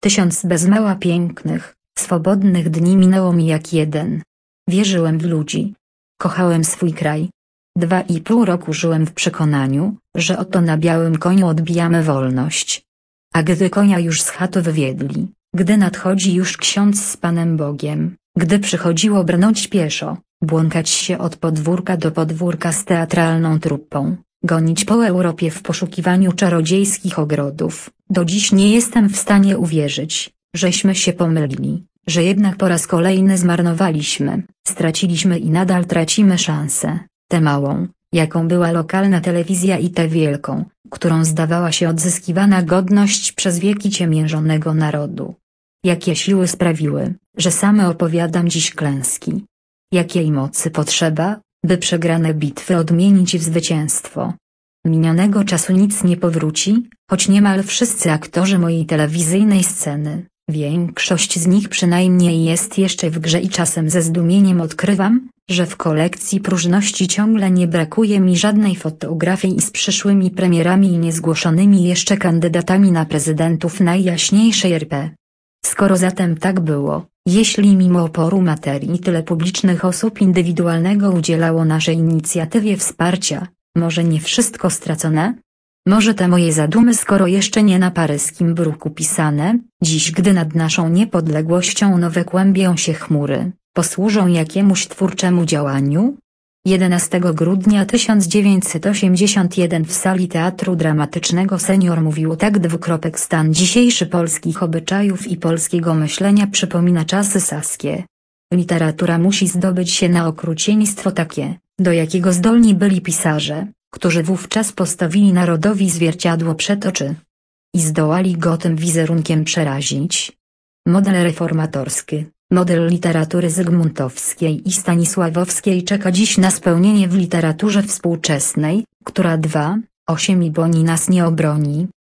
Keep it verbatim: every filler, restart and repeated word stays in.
Tysiąc bez mała pięknych, swobodnych dni minęło mi jak jeden. Wierzyłem w ludzi. Kochałem swój kraj. Dwa i pół roku żyłem w przekonaniu, że oto na białym koniu odbijamy wolność. A gdy konia już z chaty wywiedli, gdy nadchodzi już ksiądz z Panem Bogiem, gdy przychodziło brnąć pieszo, błąkać się od podwórka do podwórka z teatralną truppą, gonić po Europie w poszukiwaniu czarodziejskich ogrodów, do dziś nie jestem w stanie uwierzyć, żeśmy się pomylili, że jednak po raz kolejny zmarnowaliśmy, straciliśmy i nadal tracimy szansę, tę małą, jaką była lokalna telewizja i tę wielką, którą zdawała się odzyskiwana godność przez wieki ciemiężonego narodu. Jakie siły sprawiły, że same opowiadam dziś klęski? Jakiej mocy potrzeba, by przegrane bitwy odmienić w zwycięstwo? Minionego czasu nic nie powróci, choć niemal wszyscy aktorzy mojej telewizyjnej sceny, większość z nich przynajmniej jest jeszcze w grze i czasem ze zdumieniem odkrywam, że w kolekcji próżności ciągle nie brakuje mi żadnej fotografii z przyszłymi premierami i niezgłoszonymi jeszcze kandydatami na prezydentów najjaśniejszej R P. Skoro zatem tak było, jeśli mimo oporu materii tyle publicznych osób indywidualnego udzielało naszej inicjatywie wsparcia, może nie wszystko stracone? Może te moje zadumy, skoro jeszcze nie na paryskim bruku pisane, dziś gdy nad naszą niepodległością nowe kłębią się chmury, posłużą jakiemuś twórczemu działaniu? jedenastego grudnia tysiąc dziewięćset osiemdziesiątego pierwszego w sali Teatru Dramatycznego Senior mówił tak dwukropek stan dzisiejszy polskich obyczajów i polskiego myślenia przypomina czasy saskie. Literatura musi zdobyć się na okrucieństwo takie, do jakiego zdolni byli pisarze, którzy wówczas postawili narodowi zwierciadło przed oczy. I zdołali go tym wizerunkiem przerazić. Model reformatorski, model literatury zygmuntowskiej i stanisławowskiej czeka dziś na spełnienie w literaturze współczesnej, która dwa, osiem i boni nas nie obroni,